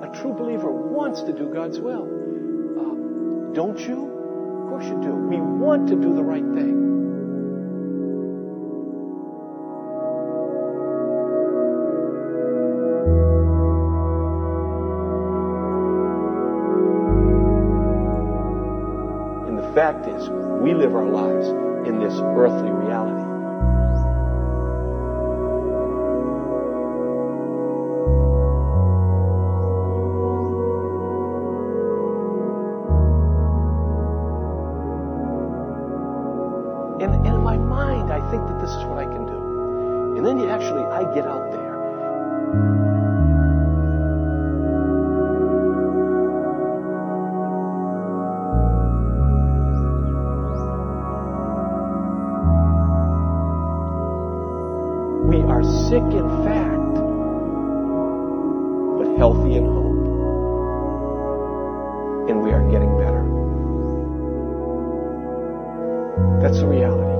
A true believer wants to do God's will. Don't you? Of course you do. We want to do the right thing. And the fact is, we live our lives in this earthly reality. And in my mind, I think that this is what I can do. And then I get out there. We are sick in fact, but healthy in hope. And we are getting better. That's the reality.